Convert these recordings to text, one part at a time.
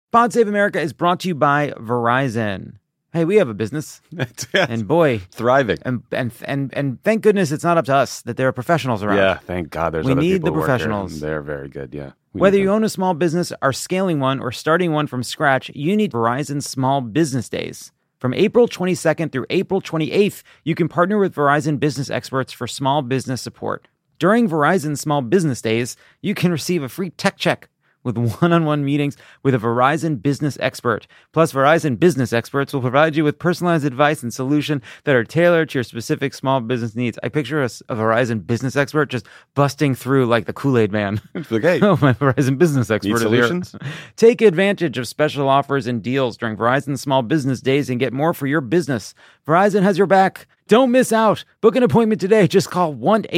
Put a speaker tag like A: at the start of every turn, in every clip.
A: Pod Save America is brought to you by Verizon. Hey, we have a business, and boy,
B: thriving.
A: And thank goodness it's not up to us that there are professionals around.
B: Yeah, thank God there's
A: we
B: other
A: need
B: people
A: the
B: who work
A: professionals.
B: here. They're very good, yeah.
A: Whether you own a small business, are scaling one, or starting one from scratch, you need Verizon Small Business Days. From April 22nd through April 28th, you can partner with Verizon business experts for small business support. During Verizon Small Business Days, you can receive a free tech check with one-on-one meetings with a Verizon business expert. Plus, Verizon business experts will provide you with personalized advice and solutions that are tailored to your specific small business needs. I picture a Verizon business expert just busting through like the Kool-Aid man.
B: Like, hey,
A: oh, my Verizon business expert
B: need solutions?
A: Take advantage of special offers and deals during Verizon Small Business Days and get more for your business. Verizon has your back. Don't miss out. Book an appointment today. Just call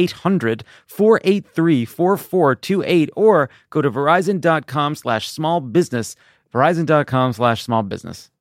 A: 1-800-483-4428 or go to verizon.com/smallbusiness. Verizon.com/smallbusiness.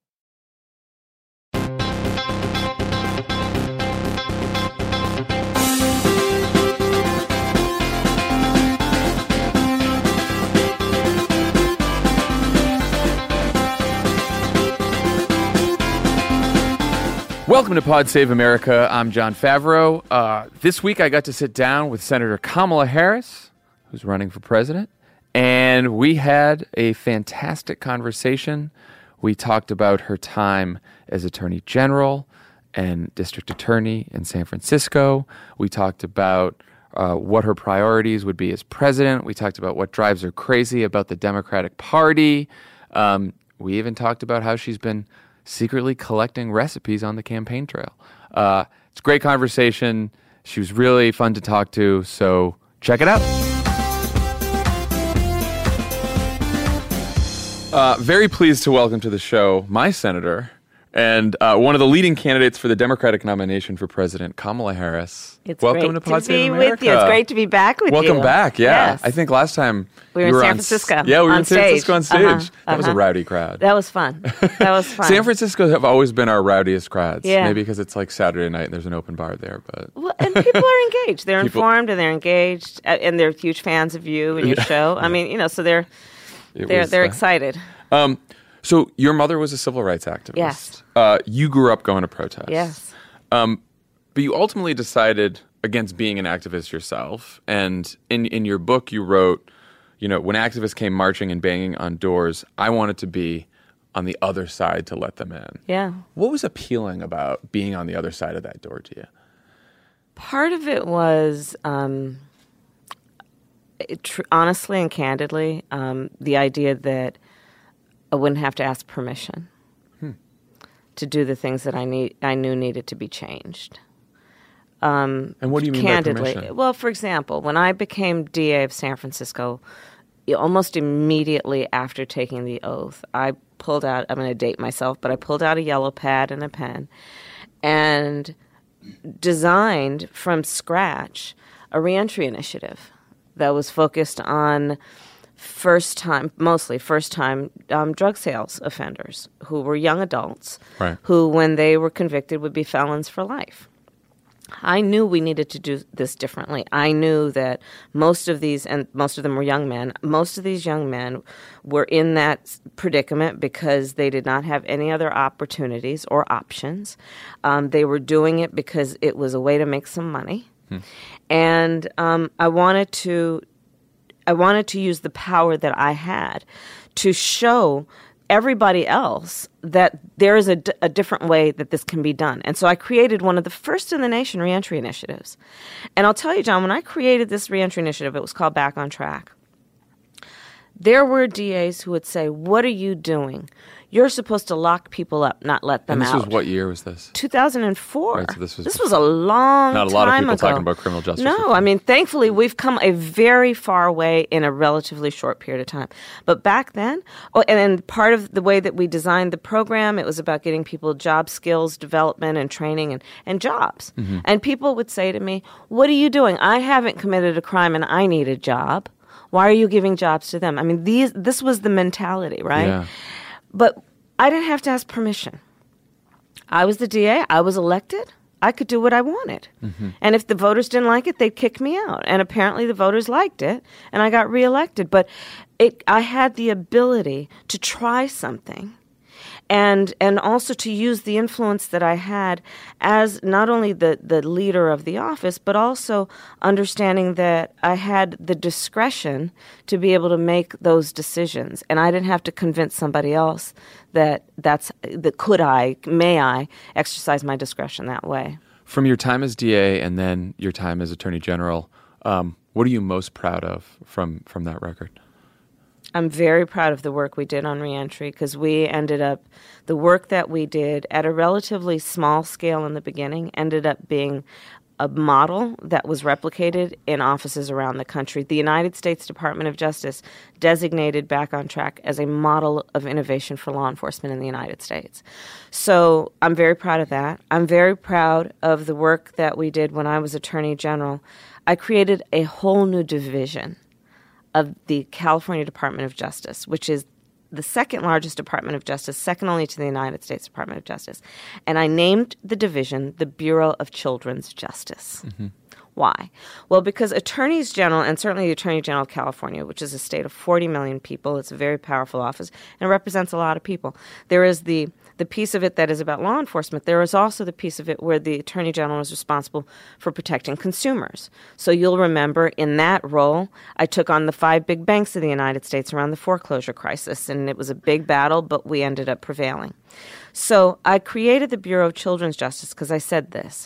A: Welcome to Pod Save America. I'm John Favreau. This week I got to sit down with Senator Kamala Harris, who's running for president, and we had a fantastic conversation. We talked about her time as Attorney General and District Attorney in San Francisco. We talked about what her priorities would be as president. We talked about what drives her crazy about the Democratic Party. We even talked about how she's been secretly collecting recipes on the campaign trail. It's a great conversation. She was really fun to talk to, so check it out. Very pleased to welcome to the show my senator and one of the leading candidates for the Democratic nomination for president, Kamala Harris.
C: It's
A: Welcome
C: great
A: to Pod
C: to
A: Save
C: be
A: America.
C: with you. It's great to be back with you.
A: Welcome back, yeah.
C: Yes.
A: I think last time
C: we were in San Francisco.
A: Yeah, we were
C: on
A: in San Francisco on
C: stage.
A: stage. That was a rowdy crowd.
C: That was fun. That was fun.
A: San Francisco have always been our rowdiest crowds.
C: Yeah.
A: Maybe because it's like Saturday night and there's an open bar there. But
C: Well, and people are engaged. They're informed and they're engaged, and they're huge fans of you and your show. I mean, so they're excited.
A: So your mother was a civil rights activist.
C: Yes.
A: You grew up going to protest.
C: Yes.
A: But you ultimately decided against being an activist yourself. And in your book, you wrote, when activists came marching and banging on doors, I wanted to be on the other side to let them in.
C: Yeah.
A: What was appealing about being on the other side of that door to you?
C: Part of it was, honestly and candidly, the idea that I wouldn't have to ask permission to do the things that I knew needed to be changed.
A: And what do you mean
C: candidly,
A: by permission?
C: Well, for example, when I became DA of San Francisco, almost immediately after taking the oath, I pulled out, I'm going to date myself, but I pulled out a yellow pad and a pen and designed from scratch a reentry initiative that was focused on mostly first-time drug sales offenders who were young adults,
A: right,
C: who, when they were convicted, would be felons for life. I knew we needed to do this differently. I knew that most of them were young men, most of these young men were in that predicament because they did not have any other opportunities or options. They were doing it because it was a way to make some money. And I wanted to use the power that I had to show everybody else that there is a different way that this can be done. And so I created one of the first in the nation reentry initiatives. And I'll tell you, John, when I created this reentry initiative, it was called Back on Track. There were DAs who would say, "What are you doing? You're supposed to lock people up, not let them out."
A: And this was what year was this?
C: 2004.
A: Right, so this was
C: a long time ago.
A: Not a lot of people talking about criminal justice
C: No,
A: reform.
C: I mean, thankfully, we've come a very far way in a relatively short period of time. But back then, and part of the way that we designed the program, it was about getting people job skills development and training and jobs. Mm-hmm. And people would say to me, "What are you doing? I haven't committed a crime and I need a job. Why are you giving jobs to them?" I mean, this was the mentality, right?
A: Yeah.
C: But I didn't have to ask permission. I was the DA. I was elected. I could do what I wanted. And if the voters didn't like it, they'd kick me out. And apparently the voters liked it, and I got reelected. But I had the ability to try something. And also to use the influence that I had as not only the leader of the office, but also understanding that I had the discretion to be able to make those decisions. And I didn't have to convince somebody else that may I exercise my discretion that way.
A: From your time as DA and then your time as Attorney General, what are you most proud of from that record?
C: I'm very proud of the work we did on reentry because the work that we did at a relatively small scale in the beginning ended up being a model that was replicated in offices around the country. The United States Department of Justice designated Back on Track as a model of innovation for law enforcement in the United States. So I'm very proud of that. I'm very proud of the work that we did when I was Attorney General. I created a whole new division of the California Department of Justice, which is the second largest Department of Justice, second only to the United States Department of Justice. And I named the division the Bureau of Children's Justice. Why? Well, because attorneys general, and certainly the Attorney General of California, which is a state of 40 million people, it's a very powerful office, and it represents a lot of people. There is the piece of it that is about law enforcement. There is also the piece of it where the Attorney General is responsible for protecting consumers. So you'll remember in that role, I took on the 5 big banks of the United States around the foreclosure crisis, and it was a big battle, but we ended up prevailing. So I created the Bureau of Children's Justice because I said this.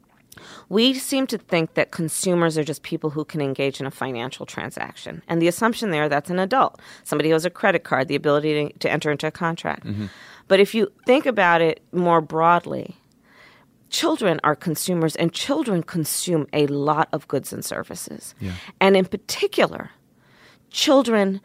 C: We seem to think that consumers are just people who can engage in a financial transaction. And the assumption there, that's an adult, somebody who has a credit card, the ability to enter into a contract. But if you think about it more broadly, children are consumers, and children consume a lot of goods and services. And in particular, children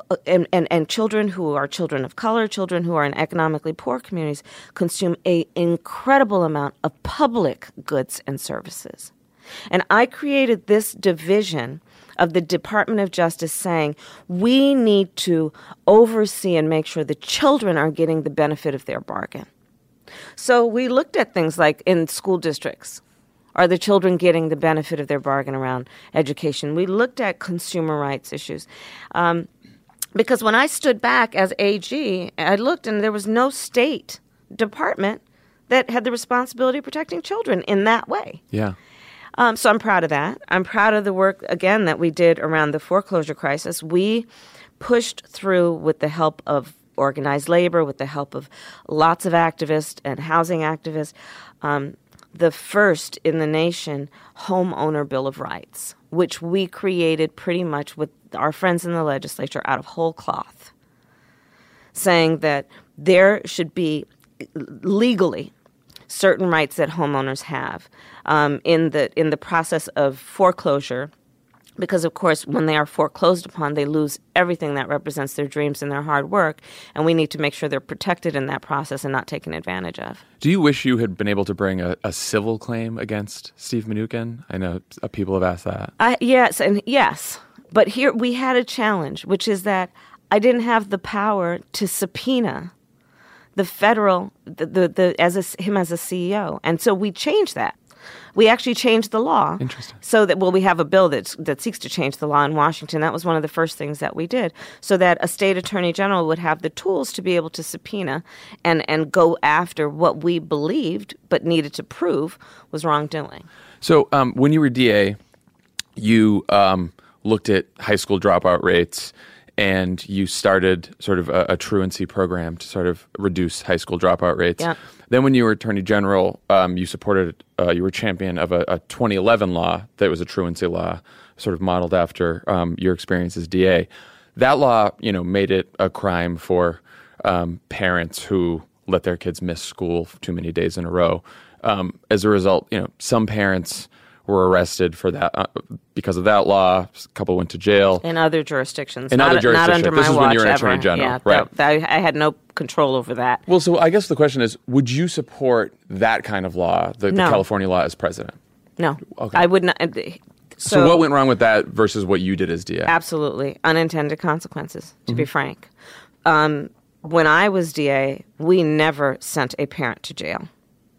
C: and children who are children of color, children who are in economically poor communities, consume an incredible amount of public goods and services. And I created this division of the Department of Justice saying, we need to oversee and make sure the children are getting the benefit of their bargain. So we looked at things like in school districts. Are the children getting the benefit of their bargain around education? We looked at consumer rights issues. Because when I stood back as AG, I looked and there was no state department that had the responsibility of protecting children in that way. So I'm proud of that. I'm proud of the work, again, that we did around the foreclosure crisis. We pushed through with the help of organized labor, with the help of lots of activists and housing activists, the first in the nation homeowner Bill of Rights, which we created pretty much with our friends in the legislature out of whole cloth, saying that there should be legally certain rights that homeowners have in the process of foreclosure, because of course when they are foreclosed upon, they lose everything that represents their dreams and their hard work, and we need to make sure they're protected in that process and not taken advantage of.
A: Do you wish you had been able to bring a civil claim against Steve Mnuchin? I know people have asked that.
C: Yes. But here we had a challenge, which is that I didn't have the power to subpoena the federal, him as a CEO. And so we changed that. We actually changed the law.
A: Interesting. So
C: that, we have a bill that seeks to change the law in Washington. That was one of the first things that we did, so that a state attorney general would have the tools to be able to subpoena and go after what we believed but needed to prove was wrongdoing.
A: So when you were DA, you looked at high school dropout rates, and you started sort of a truancy program to sort of reduce high school dropout rates. Then when you were Attorney General, you were champion of a 2011 law that was a truancy law, sort of modeled after your experience as DA. That law, made it a crime for parents who let their kids miss school too many days in a row. As a result, some parents were arrested for that because of that law. A couple went to jail.
C: In other jurisdictions.
A: Not under my
C: watch.
A: This is when you were Attorney General. Right.
C: I had no control over that.
A: Well, so I guess the question is, would you support that kind of law, the California law, as president?
C: No.
A: Okay.
C: I would not.
A: So what went wrong with that versus what you did as DA?
C: Absolutely. Unintended consequences, to be frank. When I was DA, we never sent a parent to jail.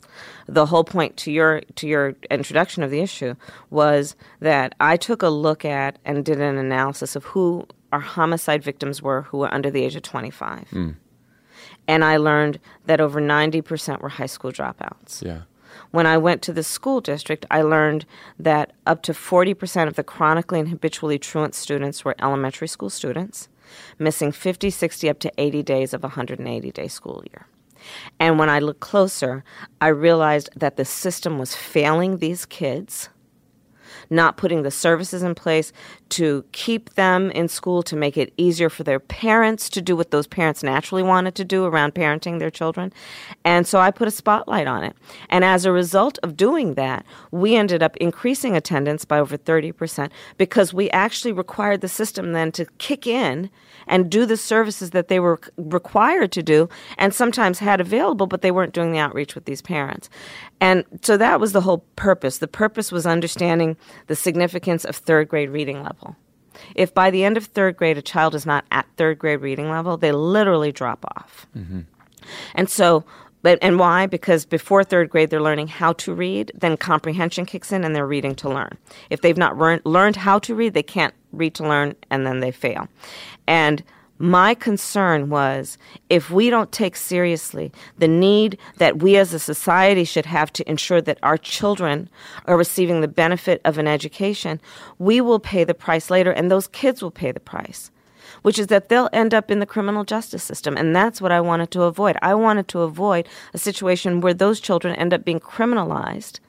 C: the whole point to your introduction of the issue was that I took a look at and did an analysis of who our homicide victims were who were under the age of 25. And I learned that over 90% were high school dropouts.
A: Yeah.
C: When I went to the school district, I learned that up to 40% of the chronically and habitually truant students were elementary school students, missing 50, 60, up to 80 days of a 180-day school year. And when I looked closer, I realized that the system was failing these kids, not putting the services in place to keep them in school, to make it easier for their parents to do what those parents naturally wanted to do around parenting their children. And so I put a spotlight on it. And as a result of doing that, we ended up increasing attendance by over 30% because we actually required the system then to kick in and do the services that they were required to do and sometimes had available, but they weren't doing the outreach with these parents. And so that was the whole purpose. The purpose was understanding the significance of third grade reading level. If by the end of third grade a child is not at third grade reading level, they literally drop off. And so, and why? Because before third grade they're learning how to read, then comprehension kicks in and they're reading to learn. If they've not learned how to read, they can't read to learn, and then they fail. And my concern was if we don't take seriously the need that we as a society should have to ensure that our children are receiving the benefit of an education, we will pay the price later, and those kids will pay the price, which is that they'll end up in the criminal justice system. And that's what I wanted to avoid. I wanted to avoid a situation where those children end up being criminalized,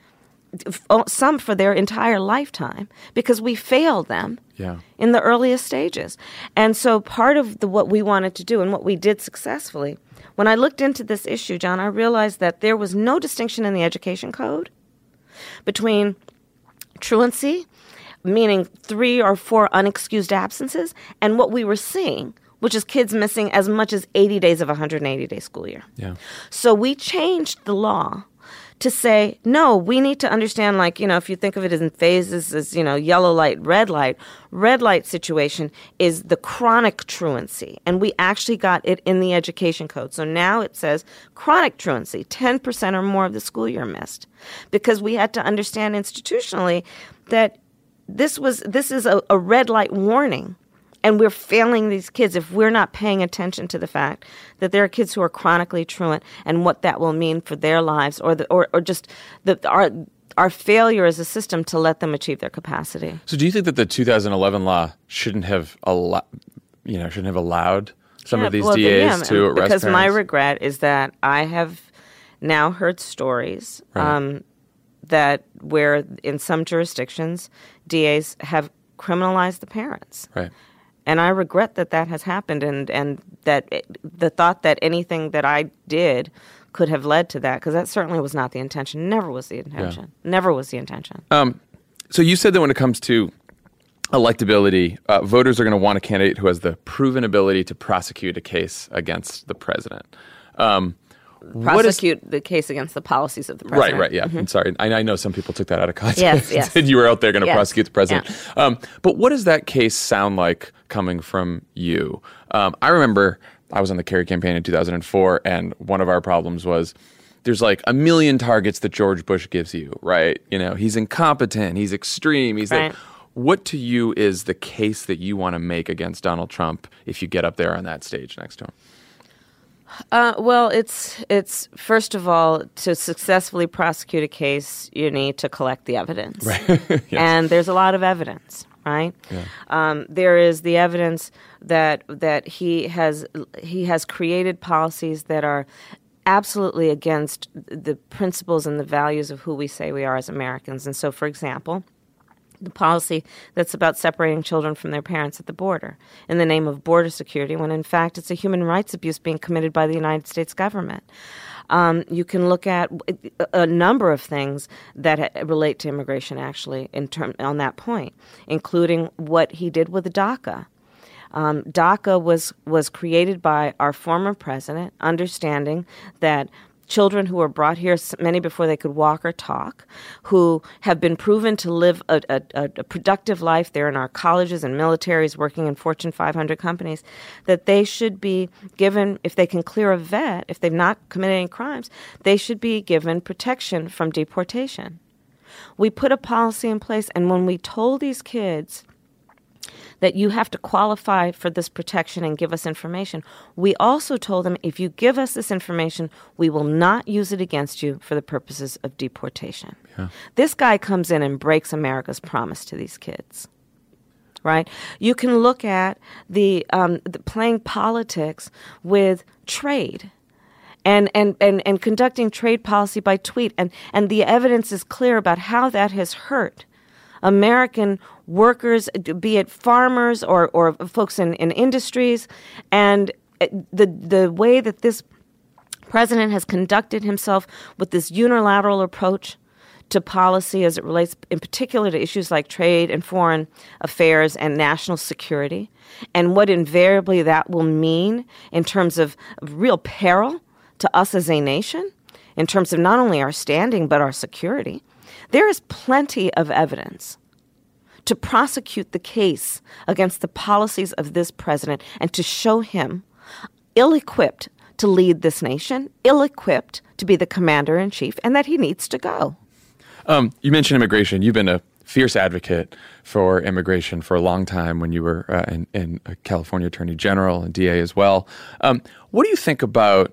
C: some for their entire lifetime, because we failed them in the earliest stages. And so part of what we wanted to do and what we did successfully, when I looked into this issue, John, I realized that there was no distinction in the education code between truancy, meaning 3 or 4 unexcused absences, and what we were seeing, which is kids missing as much as 80 days of a 180-day school year. So we changed the law to say, no, we need to understand, like, if you think of it as in phases, as, yellow light, red light situation is the chronic truancy. And we actually got it in the education code. So now it says chronic truancy, 10% or more of the school year missed. Because we had to understand institutionally that this is a red light warning. And we're failing these kids if we're not paying attention to the fact that there are kids who are chronically truant and what that will mean for their lives, or just our failure as a system to let them achieve their capacity.
A: So, do you think that the 2011 law shouldn't have allowed some of these DAs to arrest
C: because
A: parents?
C: My regret is that I have now heard stories that where in some jurisdictions DAs have criminalized the parents.
A: Right.
C: And I regret that has happened, and that the thought that anything that I did could have led to that, because that certainly was not the intention. Never was the intention. Never was the intention.
A: So you said that when it comes to electability, voters are going to want a candidate who has the proven ability to prosecute a case against the president.
C: Prosecute the case against the policies of the president.
A: Right, yeah. I'm sorry. I know some people took that out of context.
C: Yes.
A: Said you were out there going to prosecute the president.
C: Yeah.
A: But what does that case sound like coming from you? I remember I was on the Kerry campaign in 2004, and one of our problems was there's like a million targets that George Bush gives you, right? He's incompetent, he's extreme, what to you is the case that you want to make against Donald Trump if you get up there on that stage next to him?
C: Well, it's first of all, to successfully prosecute a case, you need to collect the evidence.
A: Right. Yes.
C: And there's a lot of evidence, right?
A: Yeah.
C: There is the evidence that he has created policies that are absolutely against the principles and the values of who we say we are as Americans. And so, for example, the policy that's about separating children from their parents at the border in the name of border security, when in fact it's a human rights abuse being committed by the United States government. You can look at a number of things that relate to immigration, actually, on that point, including what he did with DACA. DACA was created by our former president, understanding that children who were brought here, many before they could walk or talk, who have been proven to live a productive life. They're in our colleges and militaries working in Fortune 500 companies, that they should be given, if they can clear a vet, if they've not committed any crimes, they should be given protection from deportation. We put a policy in place, and when we told these kids that you have to qualify for this protection and give us information, we also told them, if you give us this information, we will not use it against you for the purposes of deportation. Yeah. This guy comes in and breaks America's promise to these kids. Right? You can look at the playing politics with trade. And conducting trade policy by tweet. And the evidence is clear about how that has hurt American workers, be it farmers or folks in industries. And the way that this president has conducted himself with this unilateral approach to policy as it relates in particular to issues like trade and foreign affairs and national security, and what invariably that will mean in terms of real peril to us as a nation, in terms of not only our standing but our security, there is plenty of evidence to prosecute the case against the policies of this president and to show him ill-equipped to lead this nation, ill-equipped to be the commander-in-chief, and that he needs to go.
A: You mentioned immigration. You've been a fierce advocate for immigration for a long time when you were in California Attorney General and DA as well. What do you think about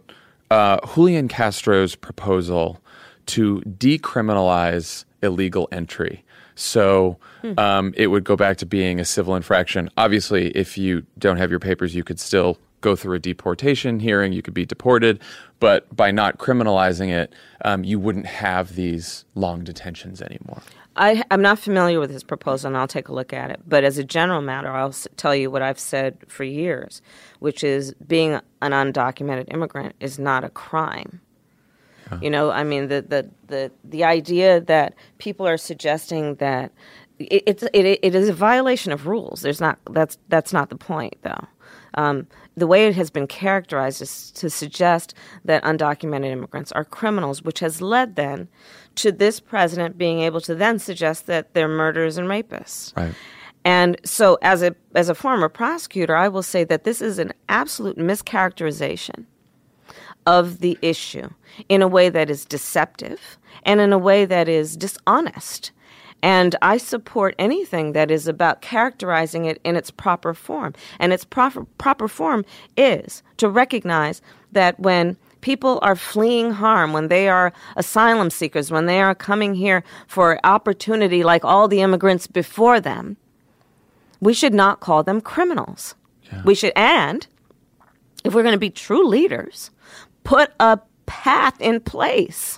A: Julian Castro's proposal to decriminalize illegal entry? So it would go back to being a civil infraction. Obviously, if you don't have your papers, you could still go through a deportation hearing. You could be deported. But by not criminalizing it, you wouldn't have these long detentions anymore.
C: I'm not familiar with his proposal, and I'll take a look at it. But as a general matter, I'll tell you what I've said for years, which is being an undocumented immigrant is not a crime. Yeah. You know, I mean, the idea that people are suggesting that it is a violation of rules. That's not the point, though. The way it has been characterized is to suggest that undocumented immigrants are criminals, which has led then to this president being able to then suggest that they're murderers and rapists. Right. And so as a former prosecutor, I will say that this is an absolute mischaracterization of the issue in a way that is deceptive and in a way that is dishonest. And I support anything that is about characterizing it in its proper form. And its proper form is to recognize that when people are fleeing harm, when they are asylum seekers, when they are coming here for opportunity like all the immigrants before them, we should not call them criminals. Yeah. We should, and if we're going to be true leaders, put a path in place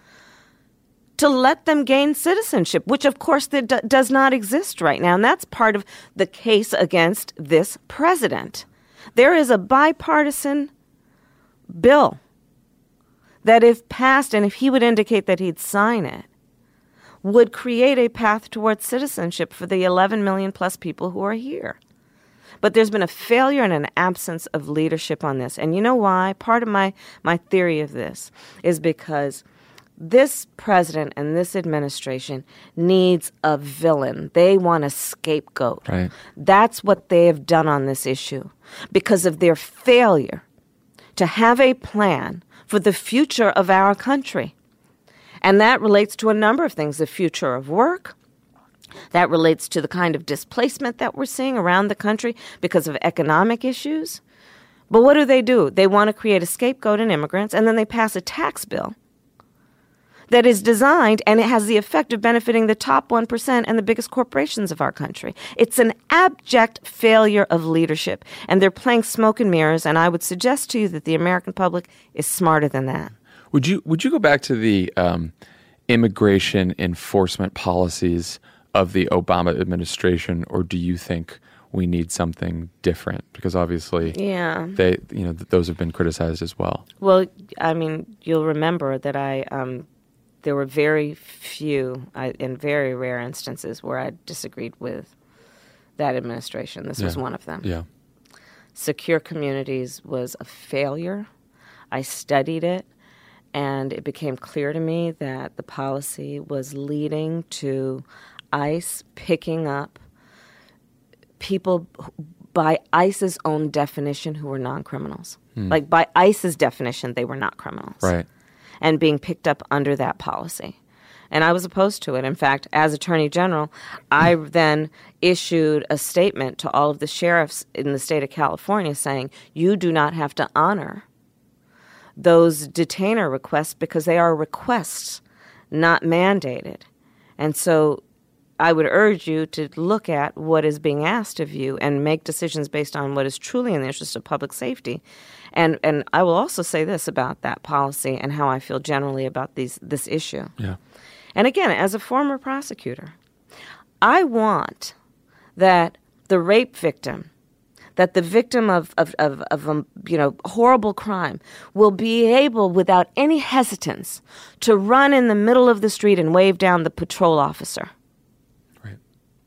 C: to let them gain citizenship, which, of course, does not exist right now. And that's part of the case against this president. There is a bipartisan bill that, if passed, and if he would indicate that he'd sign it, would create a path towards citizenship for the 11 million plus people who are here. But there's been a failure and an absence of leadership on this. And you know why? Part of my theory of this is because this president and this administration needs a villain. They want a scapegoat. Right. That's what they have done on this issue because of their failure to have a plan for the future of our country. And that relates to a number of things, the future of work. That relates to the kind of displacement that we're seeing around the country because of economic issues. But what do? They want to create a scapegoat in immigrants, and then they pass a tax bill that is designed, and it has the effect of benefiting the top 1% and the biggest corporations of our country. It's an abject failure of leadership, and they're playing smoke and mirrors, and I would suggest to you that the American public is smarter than that.
A: Would you go back to the immigration enforcement policies of the Obama administration, or do you think we need something different? Because obviously, those have been criticized as well.
C: Well, I mean, you'll remember that there were very few, in very rare instances, where I disagreed with that administration. This was one of them. Yeah. Secure Communities was a failure. I studied it, and it became clear to me that the policy was leading to ICE picking up people by ICE's own definition who were non-criminals. Like by ICE's definition, they were not criminals.
A: Right.
C: And being picked up under that policy. And I was opposed to it. In fact, as Attorney General, I then issued a statement to all of the sheriffs in the state of California saying, you do not have to honor those detainer requests because they are requests, not mandated. And so I would urge you to look at what is being asked of you and make decisions based on what is truly in the interest of public safety. And I will also say this about that policy and how I feel generally about this issue.
A: Yeah.
C: And again, as a former prosecutor, I want that the rape victim, that the victim of horrible crime will be able, without any hesitance, to run in the middle of the street and wave down the patrol officer.
A: Right.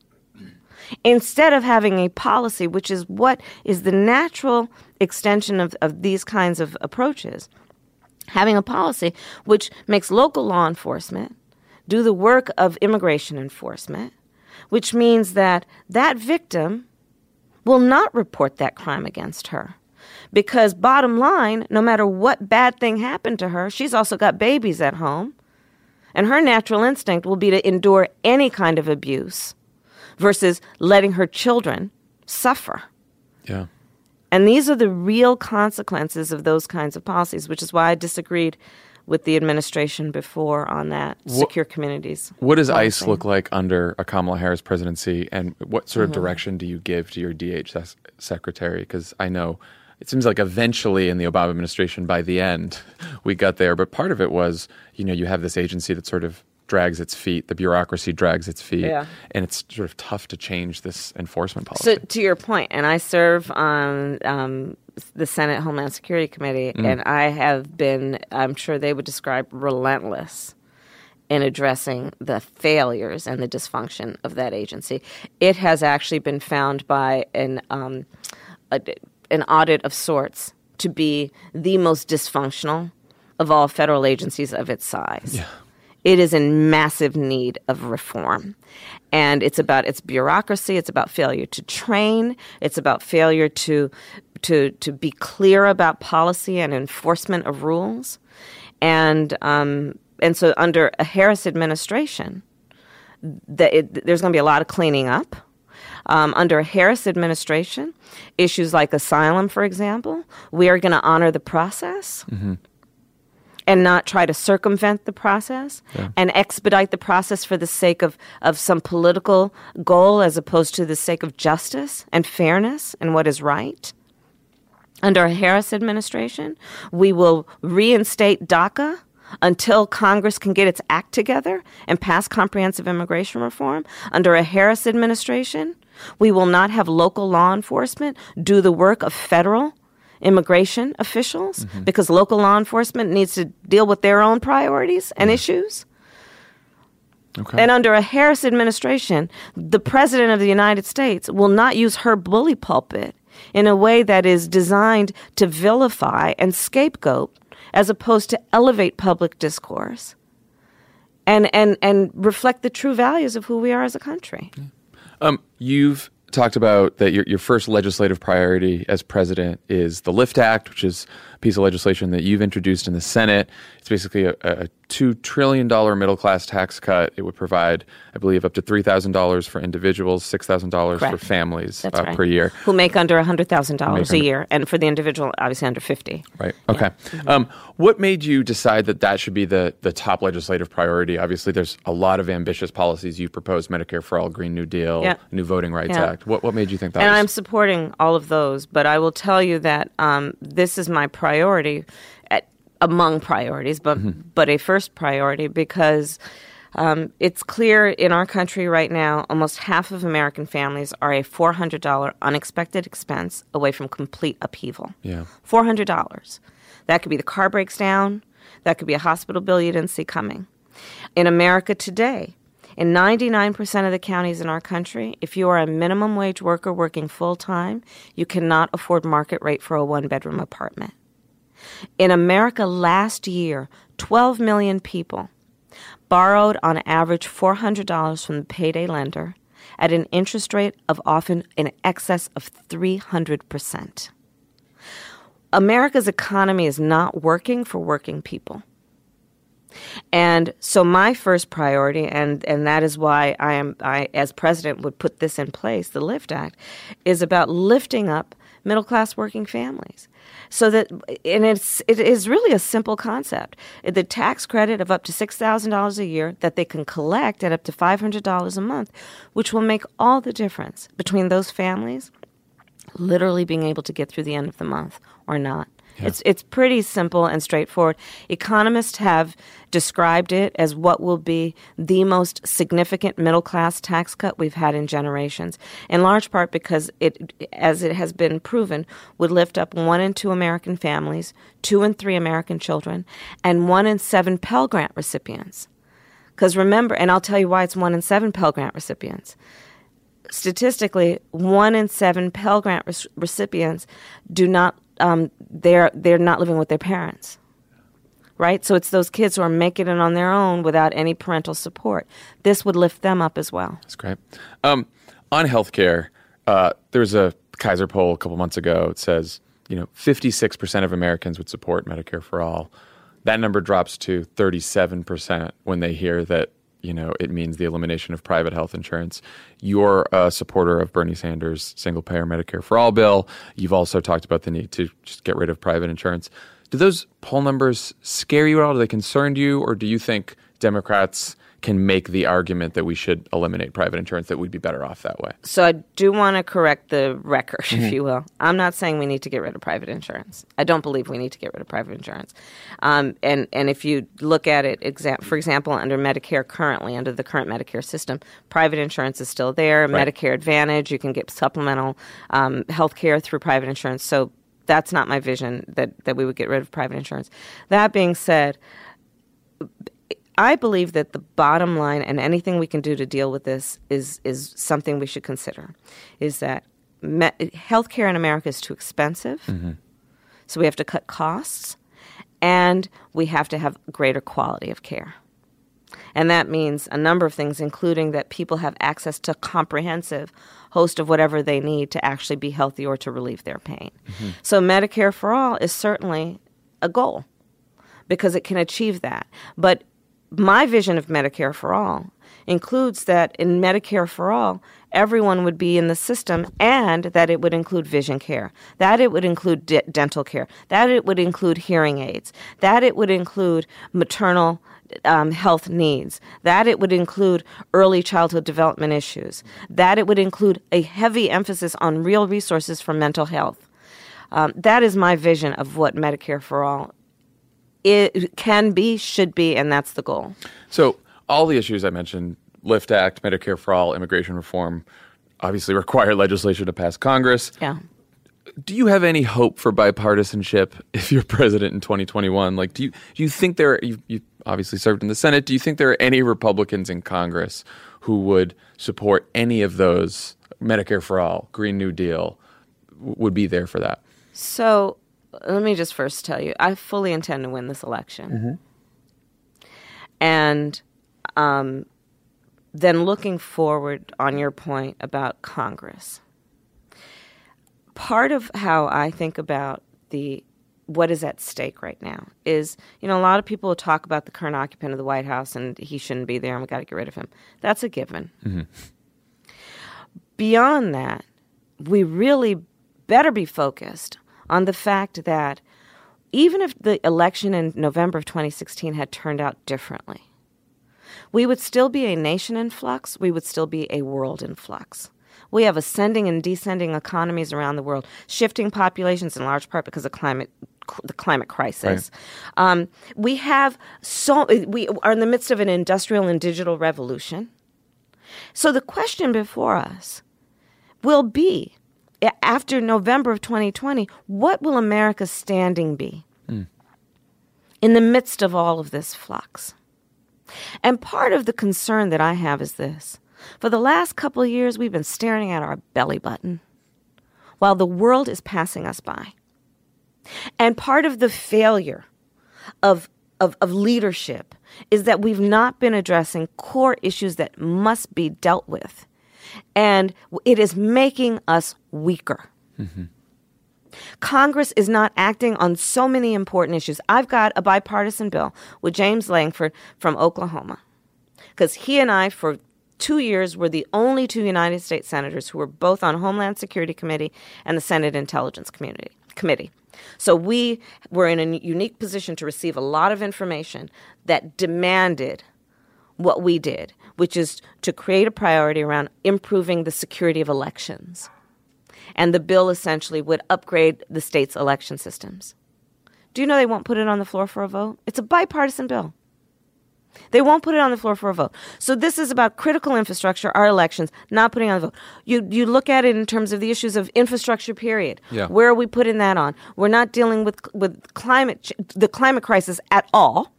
C: Instead of having a policy, which is what is the natural extension of these kinds of approaches, having a policy which makes local law enforcement do the work of immigration enforcement, which means that that victim will not report that crime against her. Because bottom line, no matter what bad thing happened to her, she's also got babies at home, and her natural instinct will be to endure any kind of abuse versus letting her children suffer.
A: Yeah.
C: And these are the real consequences of those kinds of policies, which is why I disagreed with the administration before on that secure communities.
A: What does ICE look like under a Kamala Harris presidency, and what sort of direction do you give to your DHS secretary? Because I know it seems like eventually in the Obama administration, by the end, we got there. But part of it was, you have this agency that sort of drags its feet, the bureaucracy drags its feet, and it's sort of tough to change this enforcement policy.
C: So to your point, and I serve on the Senate Homeland Security Committee, and I have been, I'm sure they would describe, relentless in addressing the failures and the dysfunction of that agency. It has actually been found by an audit of sorts to be the most dysfunctional of all federal agencies of its size.
A: Yeah.
C: It is in massive need of reform. And it's about its bureaucracy. It's about failure to train. It's about failure to be clear about policy and enforcement of rules. And so under a Harris administration, there's going to be a lot of cleaning up. Under a Harris administration, issues like asylum, for example, we are going to honor the process. Mm-hmm. And not try to circumvent the process and expedite the process for the sake of some political goal as opposed to the sake of justice and fairness and what is right. Under a Harris administration, we will reinstate DACA until Congress can get its act together and pass comprehensive immigration reform. Under a Harris administration, we will not have local law enforcement do the work of federal immigration officials because local law enforcement needs to deal with their own priorities and issues. Okay. And under a Harris administration, the President of the United States will not use her bully pulpit in a way that is designed to vilify and scapegoat as opposed to elevate public discourse and reflect the true values of who we are as a country.
A: You've talked about that your first legislative priority as president is the LIFT Act, which is a piece of legislation that you've introduced in the Senate. It's basically a $2 trillion middle-class tax cut. It would provide, I believe, up to $3,000 for individuals, $6,000 for families per year.
C: Who make under $100,000 a year, and for the individual, obviously under $50,000.
A: Right. Okay. Yeah. What made you decide that should be the top legislative priority? Obviously, there's a lot of ambitious policies you proposed: Medicare for All, Green New Deal, New Voting Rights Act. What made you think that?
C: And I'm supporting all of those, but I will tell you that this is my priority among priorities, but a first priority because it's clear in our country right now, almost half of American families are a $400 unexpected expense away from complete upheaval.
A: Yeah,
C: $400. That could be the car breaks down. That could be a hospital bill you didn't see coming. In America today, in 99% of the counties in our country, if you are a minimum wage worker working full-time, you cannot afford market rate for a one-bedroom apartment. In America last year, 12 million people borrowed on average $400 from the payday lender at an interest rate of often in excess of 300%. America's economy is not working for working people. And so my first priority, and that is why I, as president, would put this in place, the LIFT Act, is about lifting up middle-class working families. So that, and it is really a simple concept. The tax credit of up to $6,000 a year that they can collect at up to $500 a month, which will make all the difference between those families literally being able to get through the end of the month or not. Yeah. It's pretty simple and straightforward. Economists have described it as what will be the most significant middle-class tax cut we've had in generations, in large part because it, as it has been proven, would lift up 1 in 2 American families, 2 in 3 American children, and 1 in 7 Pell Grant recipients. Because remember, and I'll tell you why it's 1 in 7 Pell Grant recipients. Statistically, 1 in 7 Pell Grant recipients do not they're not living with their parents, right? So it's those kids who are making it on their own without any parental support. This would lift them up as well.
A: That's great. On healthcare, there was a Kaiser poll a couple months ago. It says 56% of Americans would support Medicare for all. That number drops to 37% when they hear that it means the elimination of private health insurance. You're a supporter of Bernie Sanders' single-payer Medicare for all bill. You've also talked about the need to just get rid of private insurance. Do those poll numbers scare you at all? Do they concern you? Or do you think Democrats can make the argument that we should eliminate private insurance, that we'd be better off that way?
C: So I do want to correct the record, if you will. I'm not saying we need to get rid of private insurance. I don't believe we need to get rid of private insurance. And if you look at it, for example, under Medicare currently, under the current Medicare system, private insurance is still there. Right. Medicare Advantage, you can get supplemental health care through private insurance. So that's not my vision, that we would get rid of private insurance. That being said, I believe that the bottom line, and anything we can do to deal with this, is something we should consider, is that healthcare in America is too expensive, so we have to cut costs, and we have to have greater quality of care. And that means a number of things, including that people have access to a comprehensive host of whatever they need to actually be healthy or to relieve their pain. So Medicare for all is certainly a goal, because it can achieve that. But my vision of Medicare for all includes that in Medicare for all, everyone would be in the system, and that it would include vision care, that it would include dental care, that it would include hearing aids, that it would include maternal health needs, that it would include early childhood development issues, that it would include a heavy emphasis on real resources for mental health. That is my vision of what Medicare for all it can be, should be, and that's the goal.
A: So all the issues I mentioned, LIFT Act, Medicare for all, immigration reform, obviously require legislation to pass Congress.
C: Yeah.
A: Do you have any hope for bipartisanship if you're president in 2021? Like, do you think you obviously served in the Senate, do you think there are any Republicans in Congress who would support any of those, Medicare for all, Green New Deal, would be there for that?
C: So let me just first tell you, I fully intend to win this election. And then looking forward on your point about Congress, part of how I think about what is at stake right now is, a lot of people talk about the current occupant of the White House and he shouldn't be there and we got to get rid of him. That's a given. Beyond that, we really better be focused on the fact that even if the election in November of 2016 had turned out differently, we would still be a nation in flux. We would still be a world in flux. We have ascending and descending economies around the world, shifting populations in large part because of the climate crisis. Right. We are in the midst of an industrial and digital revolution. So the question before us will be, after November of 2020, what will America's standing be in the midst of all of this flux? And part of the concern that I have is this. For the last couple of years, we've been staring at our belly button while the world is passing us by. And part of the failure of of leadership is that we've not been addressing core issues that must be dealt with. And it is making us weaker. Mm-hmm. Congress is not acting on so many important issues. I've got a bipartisan bill with James Langford from Oklahoma, because he and I, for 2 years, were the only two United States senators who were both on Homeland Security Committee and the Senate Intelligence Committee. So we were in a unique position to receive a lot of information that demanded what we did, which is to create a priority around improving the security of elections. And the bill essentially would upgrade the state's election systems. Do you know they won't put it on the floor for a vote? It's a bipartisan bill. They won't put it on the floor for a vote. So this is about critical infrastructure, our elections, not putting on the vote. You look at it in terms of the issues of infrastructure, period.
A: Yeah.
C: Where are we putting that on? We're not dealing with the climate crisis at all.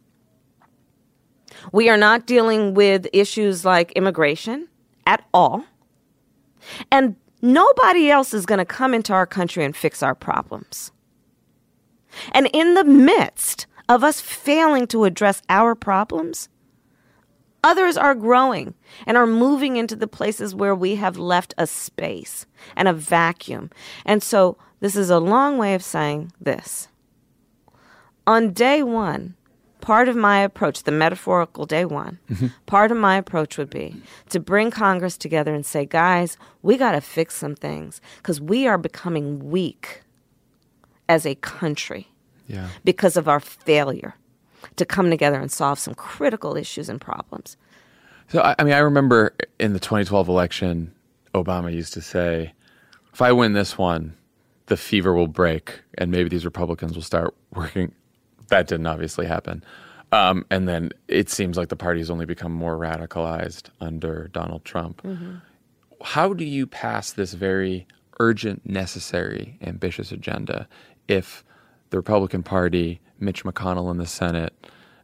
C: We are not dealing with issues like immigration at all. And nobody else is going to come into our country and fix our problems. And in the midst of us failing to address our problems, others are growing and are moving into the places where we have left a space and a vacuum. And so this is a long way of saying this. On day one, part of my approach, the metaphorical day one, part of my approach would be to bring Congress together and say, guys, we got to fix some things because we are becoming weak as a country because of our failure to come together and solve some critical issues and problems.
A: So, I remember in the 2012 election, Obama used to say, if I win this one, the fever will break and maybe these Republicans will start working. That didn't obviously happen. And then it seems like the party has only become more radicalized under Donald Trump. Mm-hmm. How do you pass this very urgent, necessary, ambitious agenda if the Republican Party, Mitch McConnell in the Senate,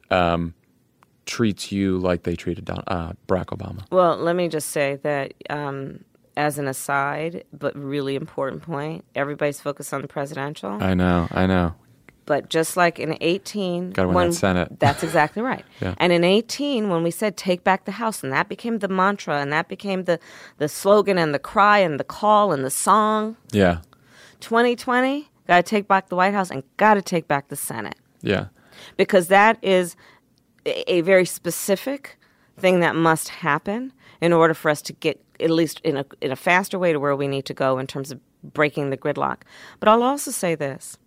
A: treats you like they treated Barack Obama?
C: Well, let me just say that as an aside, but really important point, everybody's focused on the presidential.
A: I know.
C: But just like in 18...
A: Got to win that Senate.
C: That's exactly right.
A: Yeah.
C: And in 18, when we said take back the House, and that became the mantra, and that became the slogan and the cry and the call and the song.
A: Yeah.
C: 2020, got to take back the White House and got to take back the Senate.
A: Yeah.
C: Because that is a very specific thing that must happen in order for us to get, at least in a faster way, to where we need to go in terms of breaking the gridlock. But I'll also say this.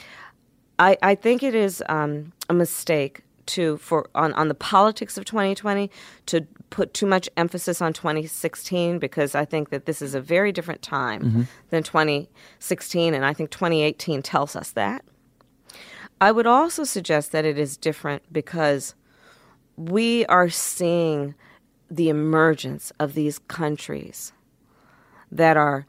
C: I think it is a mistake on the politics of 2020 to put too much emphasis on 2016, because I think that this is a very different time than 2016, and I think 2018 tells us that. I would also suggest that it is different because we are seeing the emergence of these countries that are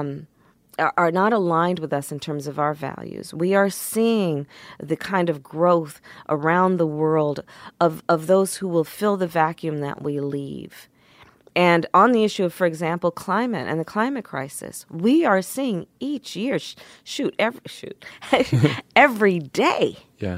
C: not aligned with us in terms of our values. We are seeing the kind of growth around the world of those who will fill the vacuum that we leave. And on the issue of, for example, climate and the climate crisis, we are seeing each year, every day,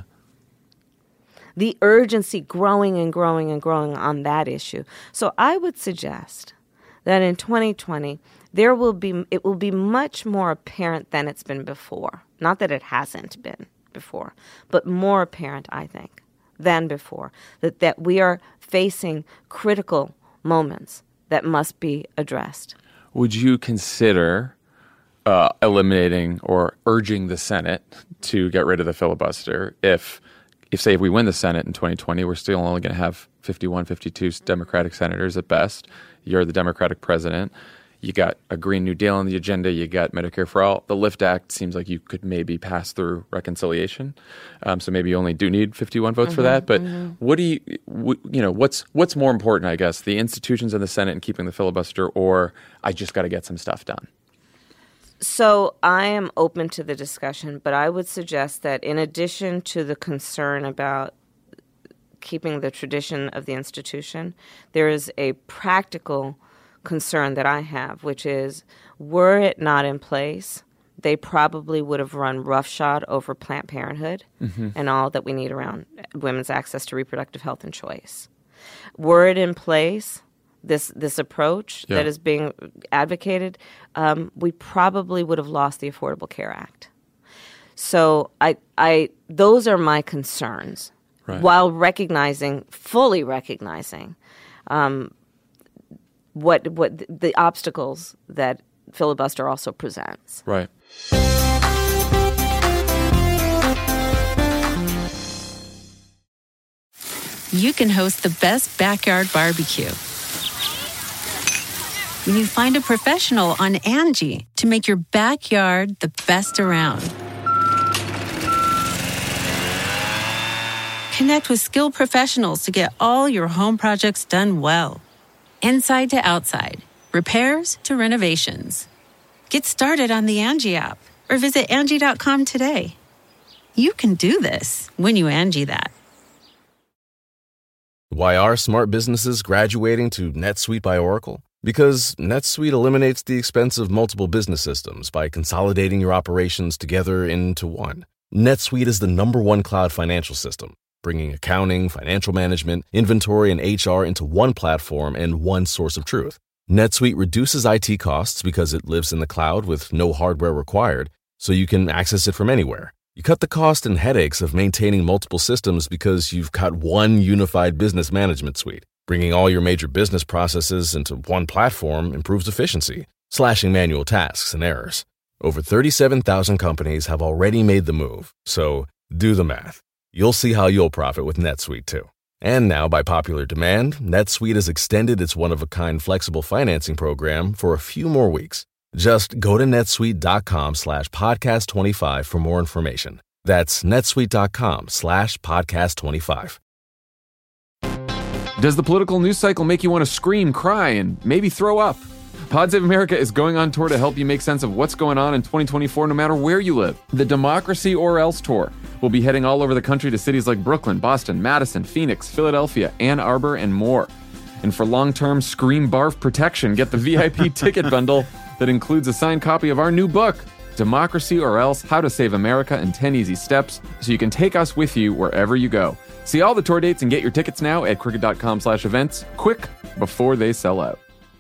C: the urgency growing and growing and growing on that issue. So I would suggest that in 2020, it will be much more apparent than it's been before. Not that it hasn't been before, but more apparent, I think, than before, that we are facing critical moments that must be addressed.
A: Would you consider eliminating or urging the Senate to get rid of the filibuster if we win the Senate in 2020, we're still only going to have 51, 52 Democratic senators at best. You're the Democratic president. You got a Green New Deal on the agenda. You got Medicare for All. The LIFT Act seems like you could maybe pass through reconciliation. So maybe you only do need 51 votes for that. But what do what's more important, I guess, the institutions in the Senate and keeping the filibuster, or I just got to get some stuff done?
C: So I am open to the discussion, but I would suggest that in addition to the concern about keeping the tradition of the institution, there is a practical concern that I have, which is, were it not in place, they probably would have run roughshod over Planned Parenthood and all that we need around women's access to reproductive health and choice. Were it in place, this approach that is being advocated, we probably would have lost the Affordable Care Act. So those are my concerns, while fully recognizing what the obstacles that filibuster also presents.
A: Right.
B: You can host the best backyard barbecue when you find a professional on Angie to make your backyard the best around. Connect with skilled professionals to get all your home projects done well. Inside to outside, repairs to renovations. Get started on the Angie app or visit Angie.com today. You can do this when you Angie that.
D: Why are smart businesses graduating to NetSuite by Oracle? Because NetSuite eliminates the expense of multiple business systems by consolidating your operations together into one. NetSuite is the #1 cloud financial system, bringing accounting, financial management, inventory, and HR into one platform and one source of truth. NetSuite reduces IT costs because it lives in the cloud with no hardware required, so you can access it from anywhere. You cut the cost and headaches of maintaining multiple systems because you've got one unified business management suite. Bringing all your major business processes into one platform improves efficiency, slashing manual tasks and errors. Over 37,000 companies have already made the move, so do the math. You'll see how you'll profit with NetSuite too. And now, by popular demand, NetSuite has extended its one-of-a-kind flexible financing program for a few more weeks. Just go to netsuite.com/podcast25 for more information. That's netsuite.com/podcast25.
A: Does the political news cycle make you want to scream, cry, and maybe throw up? Pod Save America is going on tour to help you make sense of what's going on in 2024 no matter where you live. The Democracy or Else Tour will be heading all over the country to cities like Brooklyn, Boston, Madison, Phoenix, Philadelphia, Ann Arbor, and more. And for long-term scream barf protection, get the VIP ticket bundle that includes a signed copy of our new book, Democracy or Else, How to Save America in 10 Easy Steps, so you can take us with you wherever you go. See all the tour dates and get your tickets now at crooked.com/events, quick, before they sell out.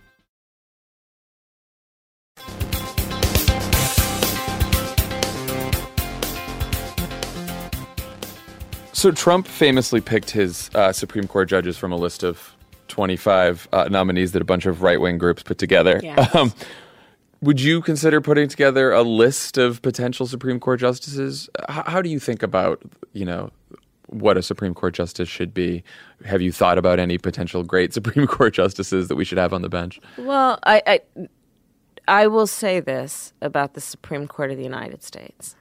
A: So Trump famously picked his Supreme Court judges from a list of 25 nominees that a bunch of right-wing groups put together.
C: Yes.
A: Would you consider putting together a list of potential Supreme Court justices? How do you think about, what a Supreme Court justice should be? Have you thought about any potential great Supreme Court justices that we should have on the bench?
C: Well, I will say this about the Supreme Court of the United States.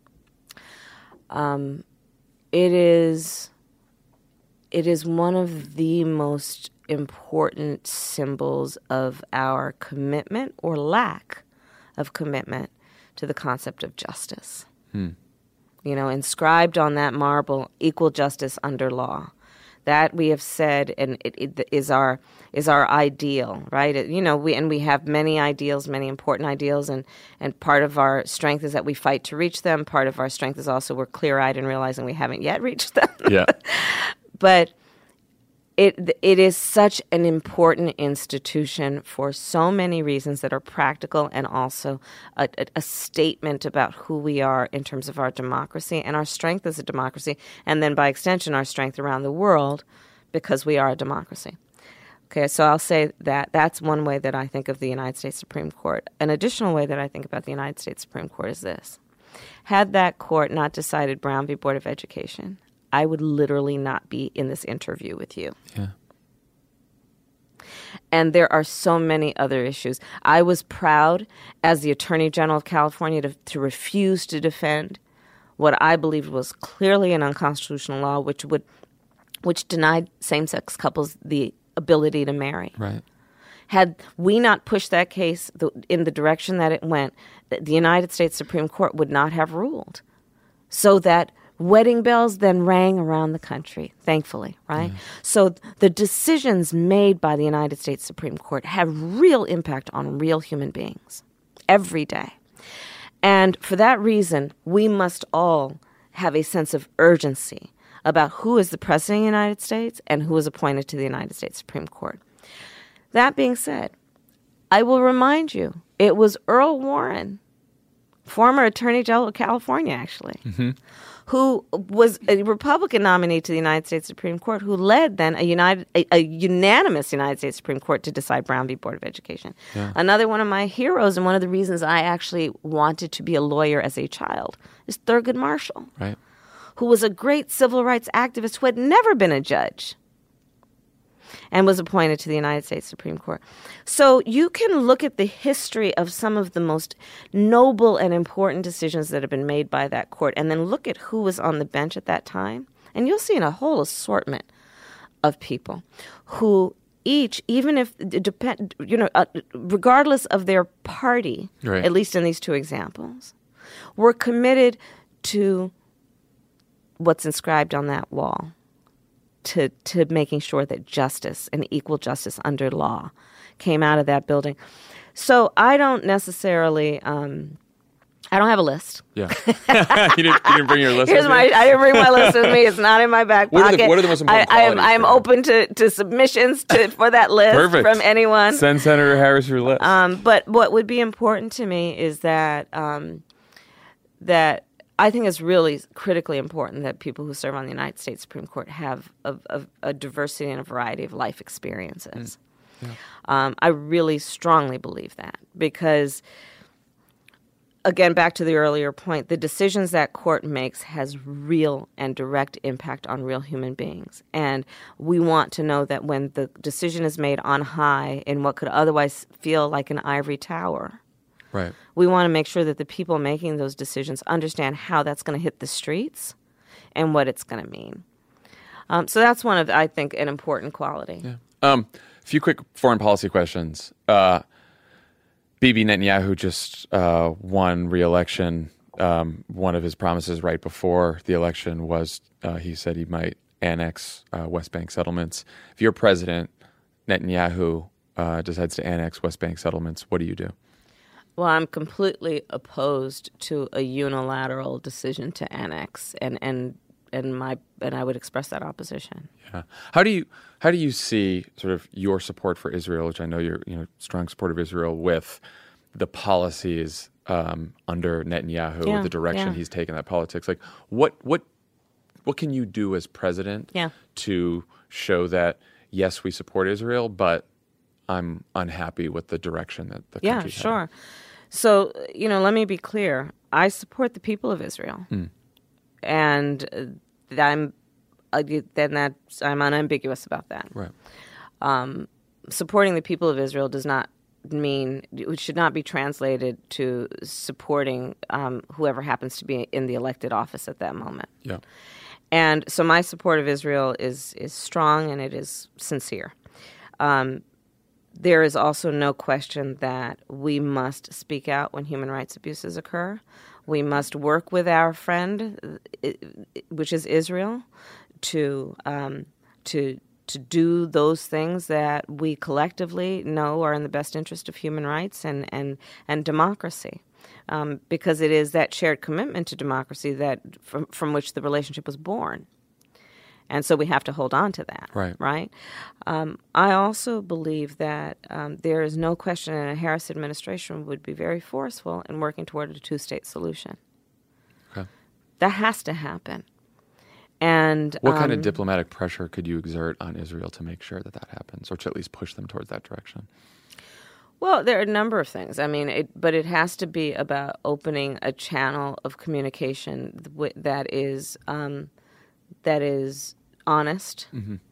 C: It is one of the most important symbols of our commitment or lack of commitment to the concept of justice. Inscribed on that marble, equal justice under law. That we have said, and it is our ideal, right? We have many ideals, many important ideals, and part of our strength is that we fight to reach them. Part of our strength is also we're clear-eyed in realizing we haven't yet reached them.
A: Yeah.
C: But it is such an important institution for so many reasons that are practical and also a statement about who we are in terms of our democracy and our strength as a democracy, and then by extension our strength around the world because we are a democracy. Okay, so I'll say that that's one way that I think of the United States Supreme Court. An additional way that I think about the United States Supreme Court is this. Had that court not decided Brown v. Board of Education, I would literally not be in this interview with you.
A: Yeah.
C: And there are so many other issues. I was proud as the Attorney General of California to refuse to defend what I believed was clearly an unconstitutional law, which denied same-sex couples the ability to marry.
A: Right.
C: Had we not pushed that case in the direction that it went, the United States Supreme Court would not have ruled. So that wedding bells then rang around the country, thankfully, right? Yeah. So the decisions made by the United States Supreme Court have real impact on real human beings every day. And for that reason, we must all have a sense of urgency about who is the President of the United States and who is appointed to the United States Supreme Court. That being said, I will remind you, it was Earl Warren, former Attorney General of California, actually, who was a Republican nominee to the United States Supreme Court, who led then a unanimous United States Supreme Court to decide Brown v. Board of Education. Yeah. Another one of my heroes, and one of the reasons I actually wanted to be a lawyer as a child, is Thurgood Marshall,
A: right,
C: who was a great civil rights activist who had never been a judge and was appointed to the United States Supreme Court. So you can look at the history of some of the most noble and important decisions that have been made by that court, and then look at who was on the bench at that time, and you'll see a whole assortment of people who each, even if, regardless of their party,
A: right,
C: at least in these two examples, were committed to what's inscribed on that wall, to making sure that justice and equal justice under law came out of that building. So I don't necessarily, I don't have a list.
A: Yeah. you didn't bring your list with you?
C: I didn't bring my list with me. It's not in my back pocket.
A: What are the most important qualities?
C: I'm open to submissions for that list.
A: Perfect.
C: From anyone.
A: Send Senator Harris your list.
C: But what would be important to me is that that I think it's really critically important that people who serve on the United States Supreme Court have a diversity and a variety of life experiences. Yeah. I really strongly believe that because, again, back to the earlier point, the decisions that court makes has real and direct impact on real human beings. And we want to know that when the decision is made on high in what could otherwise feel like an ivory tower,
A: right,
C: we want to make sure that the people making those decisions understand how that's going to hit the streets and what it's going to mean. So that's one of, I think, an important quality.
A: Yeah. A few quick foreign policy questions. Bibi Netanyahu just won re-election. One of his promises right before the election was he said he might annex West Bank settlements. If you're president, Netanyahu decides to annex West Bank settlements, what do you do?
C: Well, I'm completely opposed to a unilateral decision to annex, and I would express that opposition.
A: Yeah. How do you see sort of your support for Israel, which I know you're strong support of Israel, with the policies under Netanyahu, the direction he's taken that politics? Like what can you do as president to show that yes, we support Israel, but I'm unhappy with the direction that the country's
C: heading? Yeah, sure. So, let me be clear. I support the people of Israel. And I'm unambiguous about that.
A: Right.
C: Supporting the people of Israel does not mean, it should not be translated to supporting whoever happens to be in the elected office at that moment.
A: Yeah.
C: And so my support of Israel is strong and it is sincere. There is also no question that we must speak out when human rights abuses occur. We must work with our friend, which is Israel, to do those things that we collectively know are in the best interest of human rights and democracy, because it is that shared commitment to democracy that from which the relationship was born. And so we have to hold on to that, right? I also believe that there is no question that a Harris administration would be very forceful in working toward a two-state solution.
A: Okay.
C: That has to happen. And
A: what kind of diplomatic pressure could you exert on Israel to make sure that happens, or to at least push them towards that direction?
C: Well, there are a number of things. I mean, but it has to be about opening a channel of communication that is honest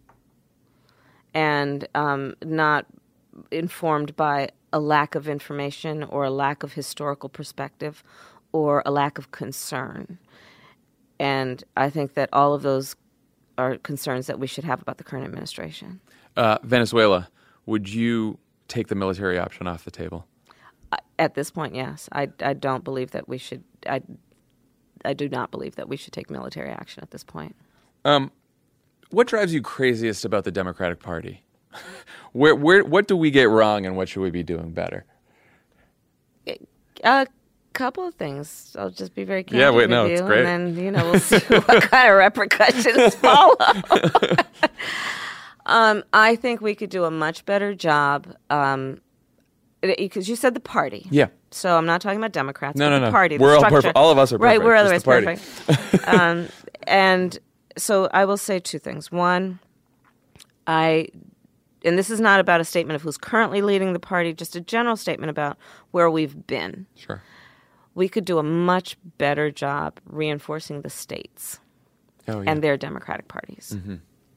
C: and not informed by a lack of information or a lack of historical perspective or a lack of concern. And I think that all of those are concerns that we should have about the current administration.
A: Venezuela, would you take the military option off the table?
C: At this point, yes. I don't believe that we should. I do not believe that we should take military action at this point.
A: What drives you craziest about the Democratic Party? What do we get wrong, and what should we be doing better?
C: couple of things. I'll just be very candid with you,
A: it's great.
C: and then we'll see what kind of repercussions follow. I think we could do a much better job because you said the party.
A: Yeah.
C: So I'm not talking about Democrats.
A: No,
C: but
A: no.
C: the party.
A: We're
C: the
A: all
C: structure.
A: perfect. All of us are perfect.
C: Right. We're
A: just
C: otherwise
A: the party.
C: perfect. And so I will say two things. One, and this is not about a statement of who's currently leading the party, just a general statement about where we've been.
A: Sure.
C: We could do a much better job reinforcing the states and their Democratic parties.
A: Mm-hmm.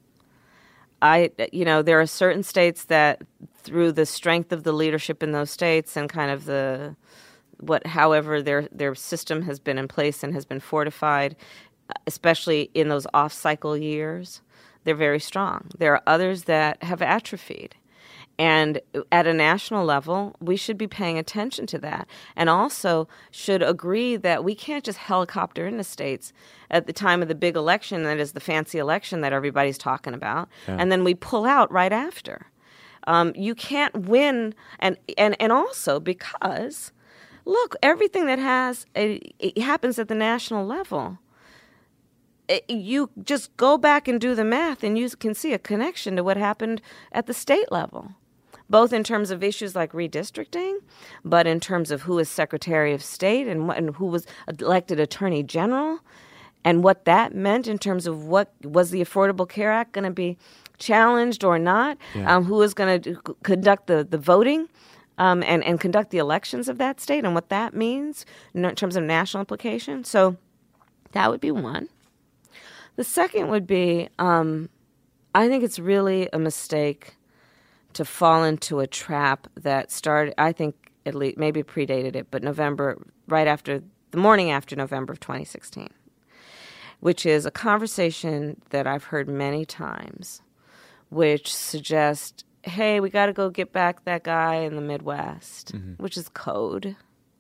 C: There are certain states that, through the strength of the leadership in those states and kind of however their system has been in place and has been fortified, especially in those off-cycle years, they're very strong. There are others that have atrophied. And at a national level, we should be paying attention to that, and also should agree that we can't just helicopter into states at the time of the big election, that is the fancy election that everybody's talking about, and then we pull out right after. You can't win, and also because, look, everything that it happens at the national level. You just go back and do the math, and you can see a connection to what happened at the state level, both in terms of issues like redistricting, but in terms of who is Secretary of State and who was elected Attorney General, and what that meant in terms of what was the Affordable Care Act going to be challenged or not, who is going to conduct the voting and conduct the elections of that state, and what that means in terms of national implication. So that would be one. The second would be, I think it's really a mistake to fall into a trap that started, I think, at least, maybe predated it, but the morning after November of 2016, which is a conversation that I've heard many times, which suggests, hey, we got to go get back that guy in the Midwest, which is code.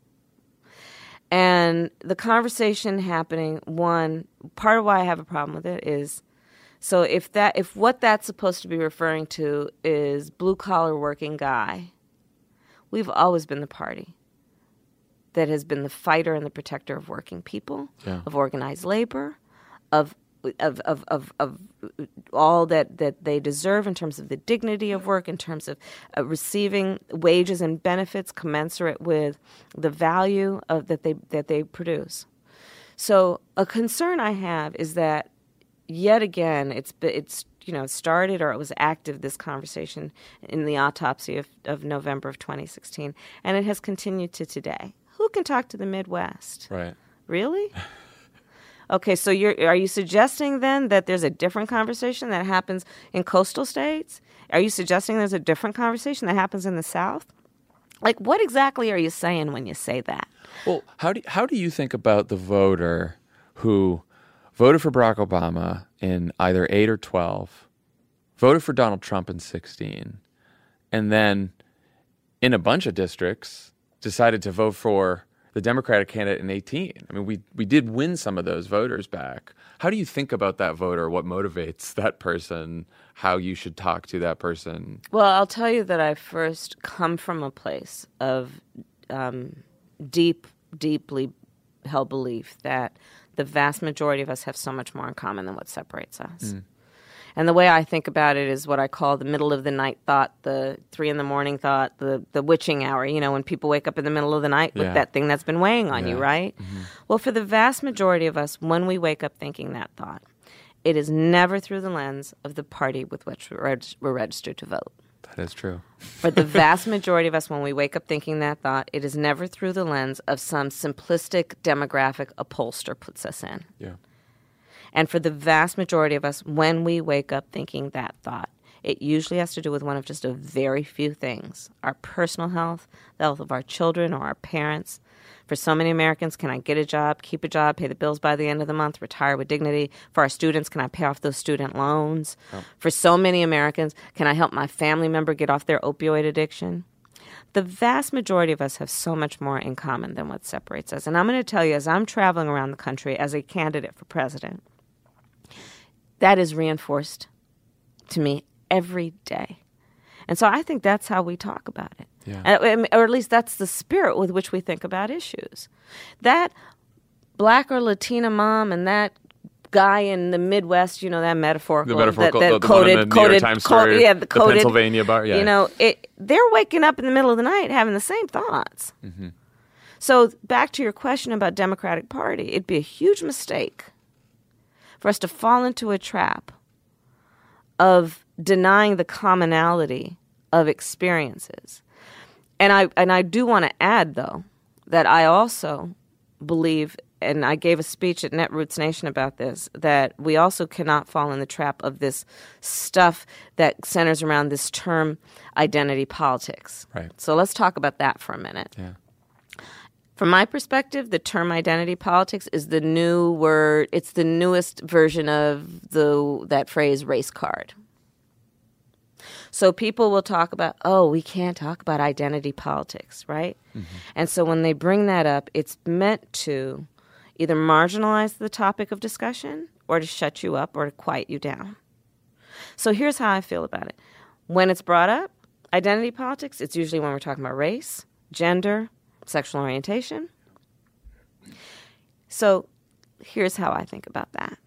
C: And the conversation happening, part of why I have a problem with it is, so if what that's supposed to be referring to is blue-collar working guy, we've always been the party that has been the fighter and the protector of working people, of organized labor, of all that they deserve in terms of the dignity of work, in terms of receiving wages and benefits commensurate with the value that they produce. So a concern I have is that yet again it's started, or it was active, this conversation in the autopsy of November of 2016, and it has continued to today. Who can talk to the Midwest?
A: Right.
C: Really? Okay, so are you suggesting then that there's a different conversation that happens in coastal states? Are you suggesting there's a different conversation that happens in the South? Like, what exactly are you saying when you say that?
A: Well, how do you think about the voter who voted for Barack Obama in either 8 or 12, voted for Donald Trump in 16, and then in a bunch of districts decided to vote for the Democratic candidate in 18. I mean, we did win some of those voters back. How do you think about that voter? What motivates that person? How you should talk to that person?
C: Well, I'll tell you that I first come from a place of deeply held belief that the vast majority of us have so much more in common than what separates us. And the way I think about it is what I call the middle of the night thought, the 3 a.m. thought, the witching hour, when people wake up in the middle of the night with that thing that's been weighing on you, right? Mm-hmm. Well, for the vast majority of us, when we wake up thinking that thought, it is never through the lens of the party with which we're registered to vote.
A: That is true.
C: For the vast majority of us, when we wake up thinking that thought, it is never through the lens of some simplistic demographic a pollster puts us in. Yeah. And for the vast majority of us, when we wake up thinking that thought, it usually has to do with one of just a very few things: our personal health, the health of our children or our parents. For so many Americans, can I get a job, keep a job, pay the bills by the end of the month, retire with dignity? For our students, can I pay off those student loans? Oh. For so many Americans, can I help my family member get off their opioid addiction? The vast majority of us have so much more in common than what separates us. And I'm going to tell you, as I'm traveling around the country as a candidate for president, that is reinforced to me every day. And so I think that's how we talk about it.
A: Yeah.
C: Or at least that's the spirit with which we think about issues. That Black or Latina mom and that guy in the Midwest, that metaphorical,
A: the
C: coded,
A: one in the New York Times story,
C: the coded,
A: Pennsylvania bar, yeah.
C: They're waking up in the middle of the night having the same thoughts.
A: Mm-hmm.
C: So back to your question about Democratic Party, it'd be a huge mistake for us to fall into a trap of denying the commonality of experiences. And I do want to add, though, that I also believe, and I gave a speech at Netroots Nation about this, that we also cannot fall in the trap of this stuff that centers around this term identity politics.
A: Right.
C: So let's talk about that for a minute.
A: Yeah.
C: From my perspective, the term identity politics is the new word. It's the newest version of that phrase race card. So people will talk about, we can't talk about identity politics, right? Mm-hmm. And so when they bring that up, it's meant to either marginalize the topic of discussion or to shut you up or to quiet you down. So here's how I feel about it. When it's brought up, identity politics, it's usually when we're talking about race, gender, sexual orientation. So here's how I think about that.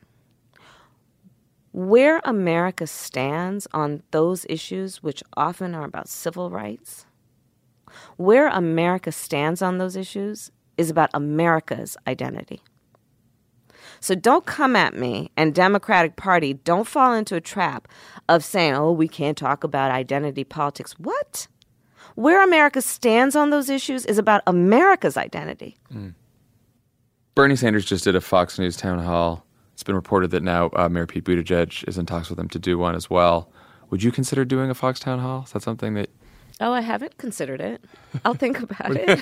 C: Where America stands on those issues, which often are about civil rights, where America stands on those issues is about America's identity. So don't come at me and Democratic Party, don't fall into a trap of saying, we can't talk about identity politics. What? Where America stands on those issues is about America's identity.
A: Mm. Bernie Sanders just did a Fox News town hall. It's been reported that now Mayor Pete Buttigieg is in talks with him to do one as well. Would you consider doing a Fox town hall? Is that something that...
C: I haven't considered it. I'll think about it.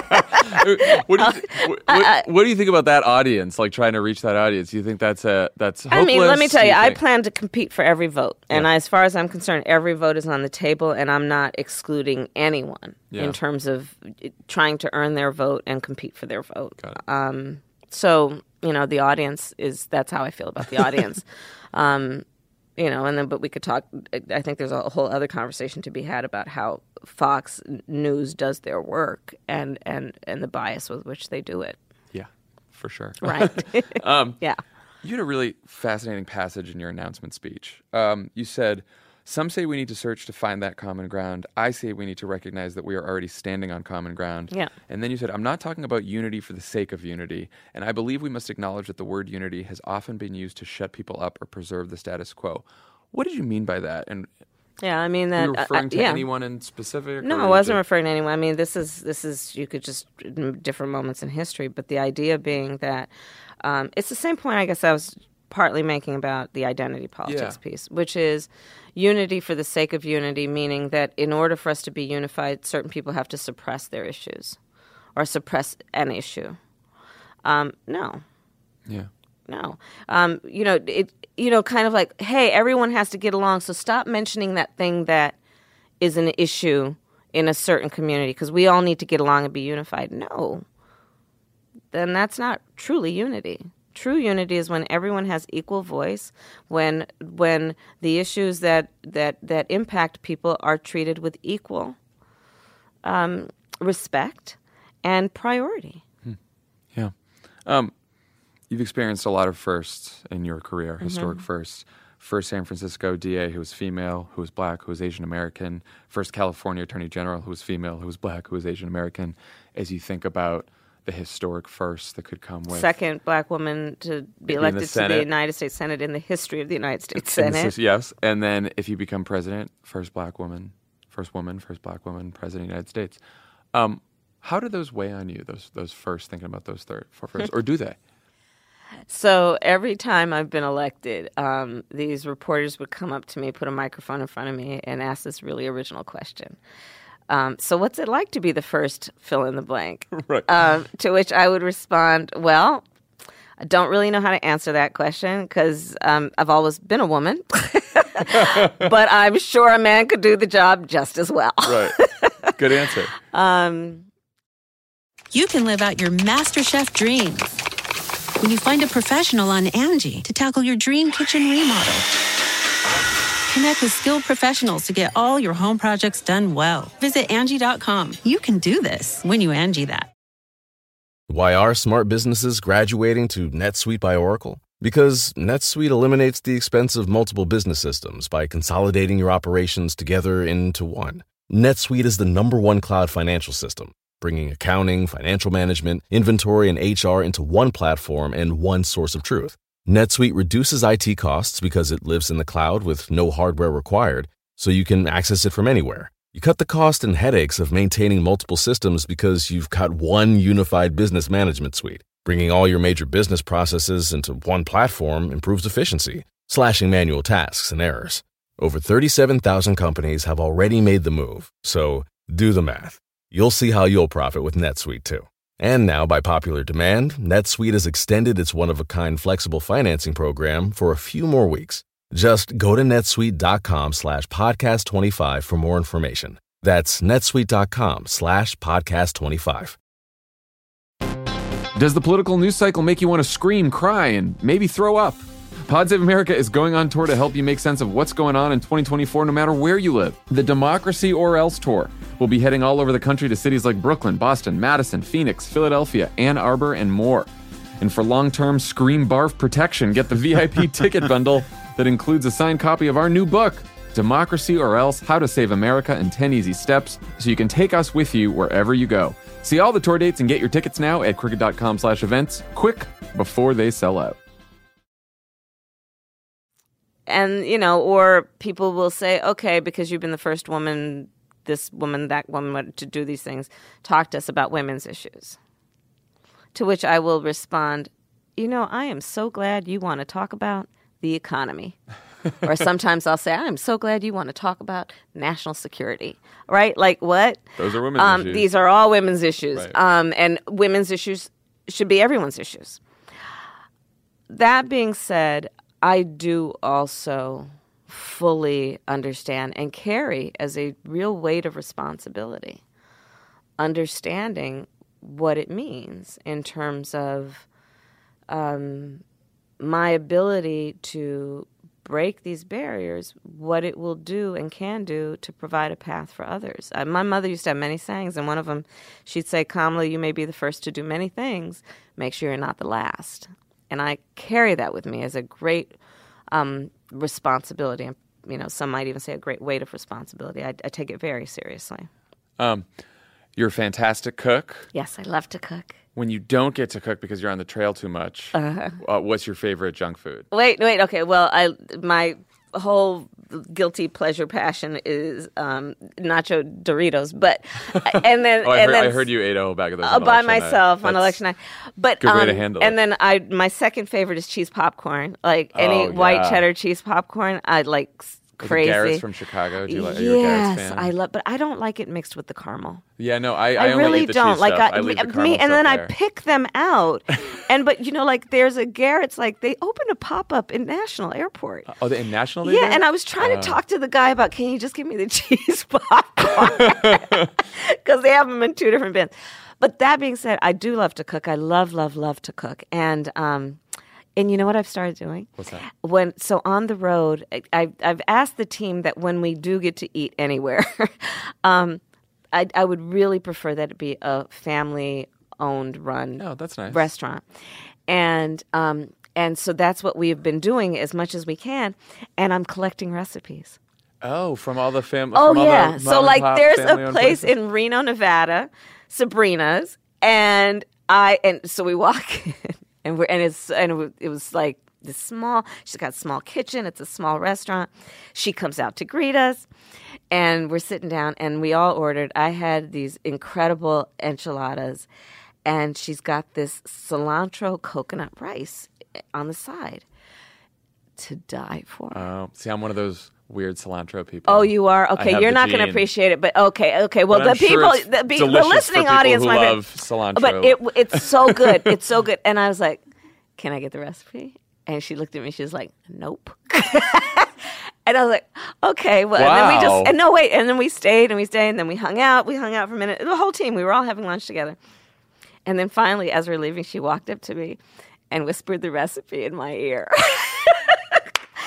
A: What do you think about that audience, like trying to reach that audience? Do you think that's hopeless?
C: I mean, let me tell you, I plan to compete for every vote. And as far as I'm concerned, every vote is on the table, and I'm not excluding anyone in terms of trying to earn their vote and compete for their vote. So, the audience that's how I feel about the audience. But we could talk, I think there's a whole other conversation to be had about how Fox News does their work and the bias with which they do it.
A: Yeah, for sure.
C: Right. Yeah.
A: You had a really fascinating passage in your announcement speech. You said, some say we need to search to find that common ground. I say we need to recognize that we are already standing on common ground.
C: Yeah.
A: And then you said, I'm not talking about unity for the sake of unity. And I believe we must acknowledge that the word unity has often been used to shut people up or preserve the status quo. What did you mean by that? And
C: yeah, I mean that.
A: Were you referring to anyone in specific?
C: No, I wasn't referring to anyone. I mean, this is you could just different moments in history, but the idea being that it's the same point I guess I was partly making about the identity politics piece, which is unity for the sake of unity, meaning that in order for us to be unified, certain people have to suppress their issues or suppress an issue. No.
A: Yeah.
C: No. Kind of like, hey, everyone has to get along, so stop mentioning that thing that is an issue in a certain community because we all need to get along and be unified. No. Then that's not truly unity. True unity is when everyone has equal voice, when the issues that impact people are treated with equal respect and priority.
A: Yeah. You've experienced a lot of firsts in your career, historic firsts. First San Francisco DA who was female, who was black, who was Asian American. First California Attorney General who was female, who was black, who was Asian American. As you think about the historic first that could come with...
C: Second black woman to be elected to the United States Senate in the history of the United States Senate.
A: Yes. And then if you become president, first black woman, first black woman, president of the United States. How do those weigh on you, those first, thinking about those first, or do they?
C: So every time I've been elected, these reporters would come up to me, put a microphone in front of me, and ask this really original question. So what's it like to be the first fill in the blank?
A: Right.
C: To which I would respond, well, I don't really know how to answer that question because I've always been a woman. But I'm sure a man could do the job just as well.
A: Right. Good answer.
B: You can live out your MasterChef dreams when you find a professional on Angie to tackle your dream kitchen remodel. Connect with skilled professionals to get all your home projects done well. Visit Angie.com. You can do this when you Angie that.
D: Why are smart businesses graduating to NetSuite by Oracle? Because NetSuite eliminates the expense of multiple business systems by consolidating your operations together into one. NetSuite is the #1 cloud financial system, bringing accounting, financial management, inventory, and HR into one platform and one source of truth. NetSuite reduces IT costs because it lives in the cloud with no hardware required, so you can access it from anywhere. You cut the cost and headaches of maintaining multiple systems because you've got one unified business management suite. Bringing all your major business processes into one platform improves efficiency, slashing manual tasks and errors. Over 37,000 companies have already made the move, so do the math. You'll see how you'll profit with NetSuite too. And now, by popular demand, NetSuite has extended its one-of-a-kind flexible financing program for a few more weeks. Just go to netsuite.com/podcast25 for more information. That's netsuite.com/podcast25.
A: Does the political news cycle make you want to scream, cry, and maybe throw up? Pod Save America is going on tour to help you make sense of what's going on in 2024 no matter where you live. The Democracy or Else Tour will be heading all over the country to cities like Brooklyn, Boston, Madison, Phoenix, Philadelphia, Ann Arbor, and more. And for long-term scream barf protection, get the VIP ticket bundle that includes a signed copy of our new book, Democracy or Else, How to Save America in 10 Easy Steps, so you can take us with you wherever you go. See all the tour dates and get your tickets now at crooked.com/events, quick before they sell out.
C: And, or people will say, okay, because you've been the first woman, this woman, that woman, to do these things, talk to us about women's issues. To which I will respond, I am so glad you want to talk about the economy. Or sometimes I'll say, I'm so glad you want to talk about national security. Right? Like what?
A: Those are women's issues.
C: These are all women's issues.
A: Right.
C: And women's issues should be everyone's issues. That being said, I do also fully understand and carry as a real weight of responsibility, understanding what it means in terms of my ability to break these barriers, what it will do and can do to provide a path for others. My mother used to have many sayings, and one of them, she'd say, Kamala, you may be the first to do many things. Make sure you're not the last. And I carry that with me as a great responsibility. Some might even say a great weight of responsibility. I take it very seriously.
A: You're a fantastic cook.
C: Yes, I love to cook.
A: When you don't get to cook because you're on the trail too much, what's your favorite junk food?
C: Wait. Okay. Well, my whole guilty pleasure passion is nacho Doritos, but and then
A: I heard you ate a whole bag of those
C: by myself on election night. But
A: good way to handle it.
C: And then my second favorite is cheese popcorn, like any white cheddar cheese popcorn. I like crazy.
A: Garrett's from Chicago. Do you like?
C: Yes,
A: fan?
C: I love, but I don't like it mixed with the caramel.
A: Yeah, no, I
C: really
A: only eat the
C: don't
A: cheese
C: like.
A: stuff. I leave the caramel
C: and then
A: stuff
C: I pick them out, but there's a Garrett's, like they opened a pop up in National Airport.
A: Oh, in National?
C: Yeah, and I was trying to talk to the guy about, can you just give me the cheese popcorn? Because they have them in two different bins. But that being said, I do love to cook. I love to cook, and you know what I've started doing?
A: What's that?
C: So on the road, I've asked the team that when we do get to eat anywhere, I would really prefer that it be a family-owned, run
A: that's nice.
C: restaurant. And so that's what we've been doing as much as we can, and I'm collecting recipes.
A: Oh, from all the family.
C: Oh, yeah. So, there's a place
A: places?
C: in Reno, Nevada, Sabrina's, and so we walk in. It was like this small. She's got a small kitchen. It's a small restaurant. She comes out to greet us, and we're sitting down, and we all ordered. I had these incredible enchiladas, and she's got this cilantro coconut rice on the side to die for.
A: Oh, see, I'm one of those weird cilantro people.
C: Oh, you are? Okay, you're not going to appreciate it, but okay. Well,
A: but
C: the listening audience
A: might love cilantro.
C: But it's so good. It's so good. And I was like, can I get the recipe? And she looked at me. She was like, nope. And I was like, okay. Well,
A: wow.
C: And then we stayed, and then we hung out. We hung out for a minute. The whole team, we were all having lunch together. And then finally, as we're leaving, she walked up to me and whispered the recipe in my ear. And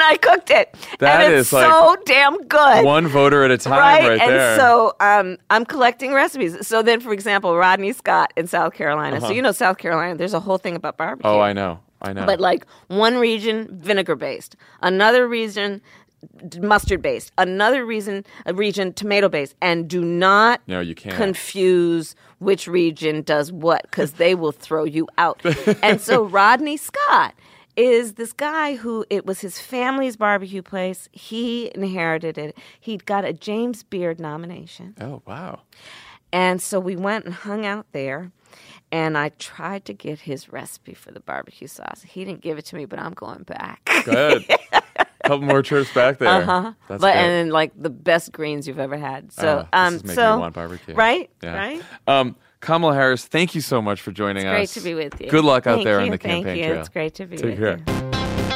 C: I cooked it.
A: That
C: and it's
A: is like
C: so damn good.
A: one voter at a time right
C: and
A: there.
C: so I'm collecting recipes. So then, for example, Rodney Scott in South Carolina. So you know South Carolina, there's a whole thing about barbecue.
A: Oh, I know.
C: But like one region, vinegar-based. Another region, mustard-based. Another region, tomato-based. And do not
A: you can't
C: confuse which region does what, because they will throw you out. And so Rodney Scott is this guy who, it was his family's barbecue place. He inherited it. He got a James Beard nomination.
A: Oh, wow.
C: And so we went and hung out there, and I tried to get his recipe for the barbecue sauce. He didn't give it to me, but I'm going back.
A: Good. Couple more trips back there.
C: That's
A: good.
C: And then like the best greens you've ever had. So,
A: this is making me want barbecue.
C: Right?
A: Yeah.
C: Right?
A: Kamala Harris, thank you so much for joining us.
C: It's great to be with you.
A: Good luck out
C: Thank
A: there
C: you,
A: on the campaign
C: thank you.
A: trail.
C: It's great to be
A: Take
C: with
A: care.
C: you.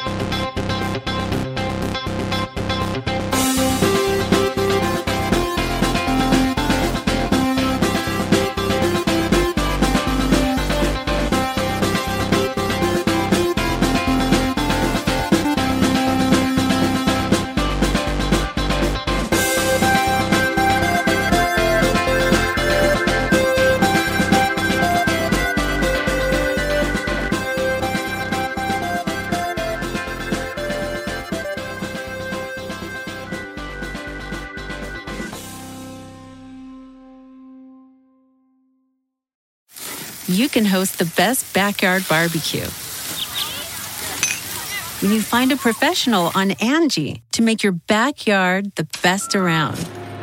B: You can host the best backyard barbecue when you find a professional on Angie to make your backyard the best around.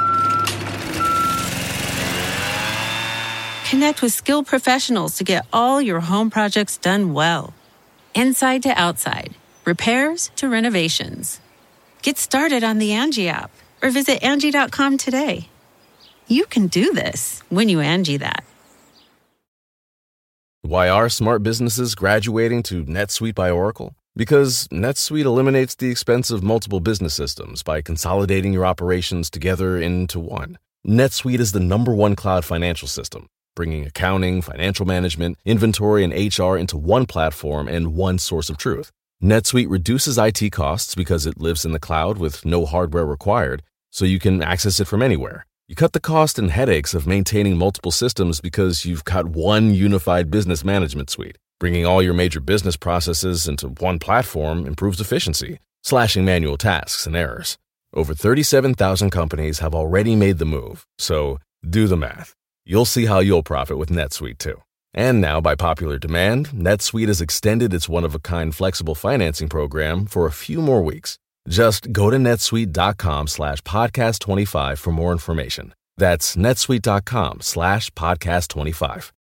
B: Connect with skilled professionals to get all your home projects done well. Inside to outside, repairs to renovations. Get started on the Angie app or visit Angie.com today. You can do this when you Angie that.
D: Why are smart businesses graduating to NetSuite by Oracle? Because NetSuite eliminates the expense of multiple business systems by consolidating your operations together into one. NetSuite is the #1 cloud financial system, bringing accounting, financial management, inventory, and HR into one platform and one source of truth. NetSuite reduces IT costs because it lives in the cloud with no hardware required, so you can access it from anywhere. You cut the cost and headaches of maintaining multiple systems because you've got one unified business management suite. Bringing all your major business processes into one platform improves efficiency, slashing manual tasks and errors. Over 37,000 companies have already made the move, so do the math. You'll see how you'll profit with NetSuite too. And now, by popular demand, NetSuite has extended its one-of-a-kind flexible financing program for a few more weeks. Just go to netsuite.com/podcast25 for more information. That's netsuite.com/podcast25.